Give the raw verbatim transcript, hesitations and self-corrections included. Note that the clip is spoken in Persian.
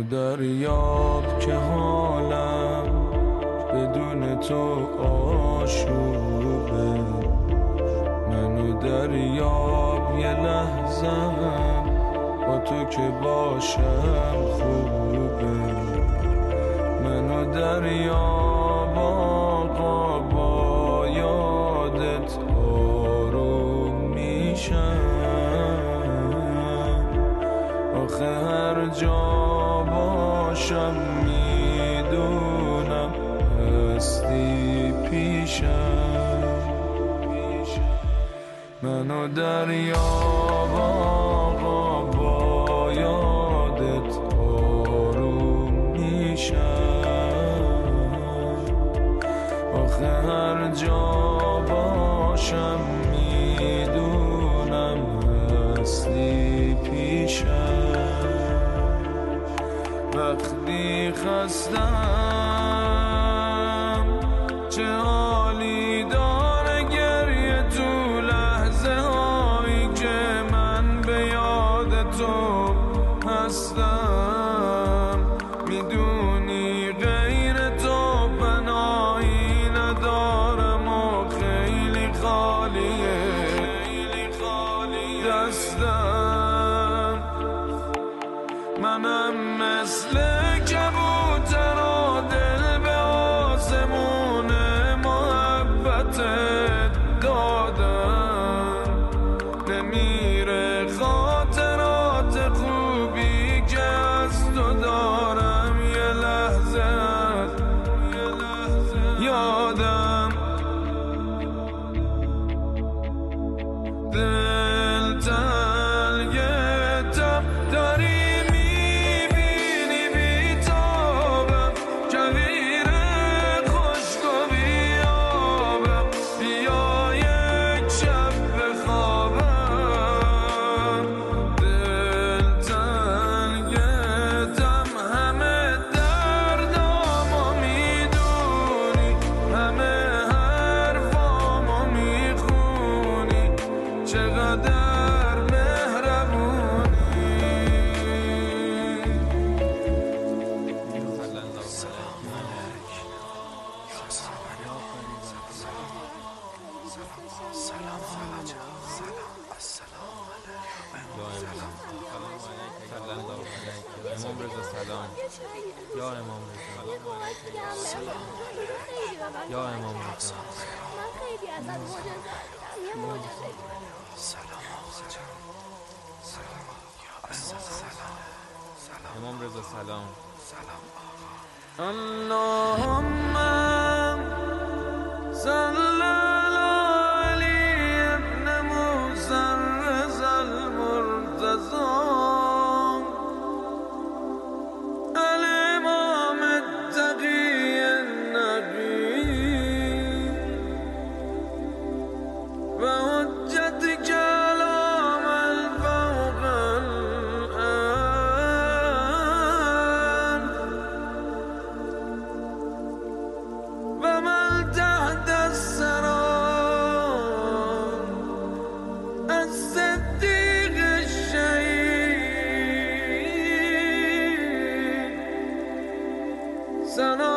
دریاب که حالم بدون تو آشوبه، منو دریاب یه لحظم با تو که باشم خوبه، منو دریاب آقا با یادت آروم میشم، آخه هر جا باشم میدونم هستی پیشم، منو دریاب آقا با یادت آروم میشم، آخه هر جا باشم میدونم هستی پیشم، وقتی خستم چه حالی داره گریه تو لحظه هایی که من به یاد تو هستم، میدونی غیر تو پناهی ندارم و خیلی خالیه دستم، منم مثل کبوتر و دل به آسمون محبتت دادم، نمیره خاطرات خوبی که از تو دارم یه لحظه یادم، دل تنگتم داری میبینی بیتابم، کویر خشک و بیابم، بیا یک شب بخوابم، دل تنگتم همه دردامو میدونی، همه حرفامو میخونی، چقدر امام رضا سلام، یا امام رضا سلام، یا امام رضا من خیلی ازت معجزه دارم، یه معجزه سلام آقا جان، سلام سلام امام رضا سلام، سلام آقا. اللهم صل علی ابن موسی رضا المرتضی، الامام التقی النقی و حجت کلام الفوق الان و من تحت الثرى الصدیق الشهید سلام